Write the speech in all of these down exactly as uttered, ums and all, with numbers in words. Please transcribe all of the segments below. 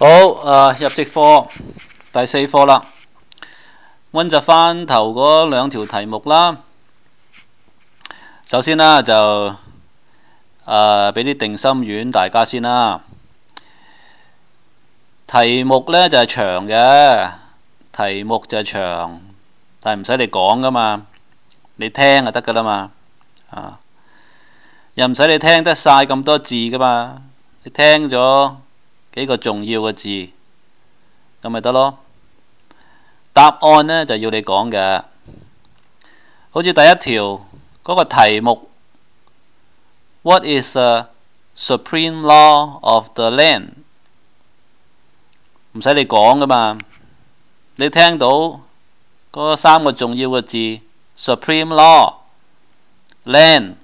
好，誒入職課第四課啦，溫習翻頭嗰兩條題目啦。首先啦，就誒俾啲定心丸大家先啦。題目呢就係長嘅，題目就係長，但係唔使你講噶嘛，你聽就得噶啦嘛，啊，又唔使你聽得晒咁多字噶嘛，你聽咗幾個重要嘅字，咁咪得咯。答案呢就要你講嘅，好似第一條嗰個題目 What is the supreme law of the land？ 唔使你講噶嘛，你聽到嗰三個重要嘅字 supreme law land，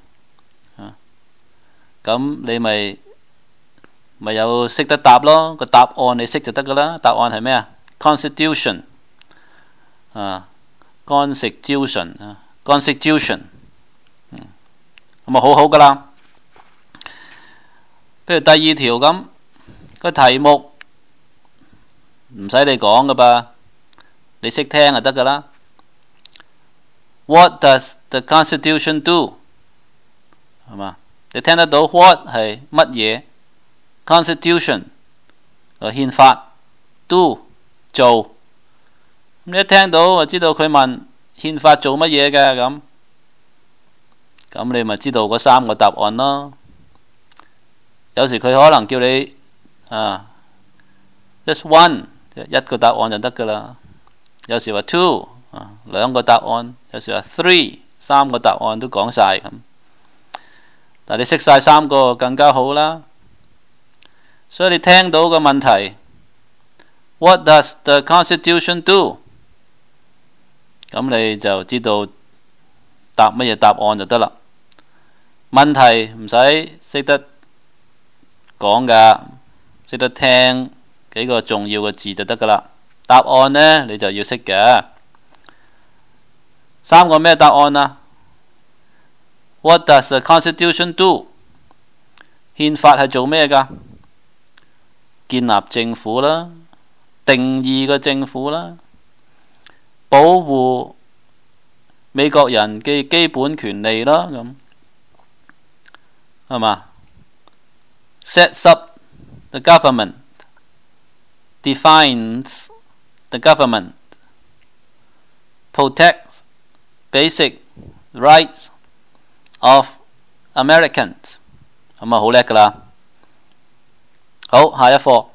咁你咪咪有識得答咯，個答案你識就得噶啦。答案係咩啊 ？Constitution 啊 ，Constitution 啊 ，Constitution， 嗯，咁啊好好噶啦。譬如第二條咁個題目唔使你講噶噃，你識聽就得噶啦。What does the Constitution do？ 係嘛？你聽得到 what 係乜嘢？ Constitution 個憲法 do 做，咁你一聽到就知道佢問憲法做乜嘢嘅，咁咁你咪知道嗰三個答案咯。有時佢可能叫你啊 just one 一個答案就得噶啦，有時話 two 啊兩個答案，有時話 three 三個答案都講晒咁，但你識晒三個更加好啦。所以你聽到個問題 What does the Constitution do？ 咁你就知道答乜嘢答案就得啦。問題唔使識得講噶，識得聽幾個重要嘅字就得噶啦。答案呢，你就要識嘅。三個咩答案啊？ What does the Constitution do？ 憲法係做咩噶？建立政府啦，定義個政府啦，保護美國人嘅基本權利啦，咁係嘛 ？Sets up the government, defines the government, protects basic rights of Americans， 咁啊好叻噶啦。好，下一課。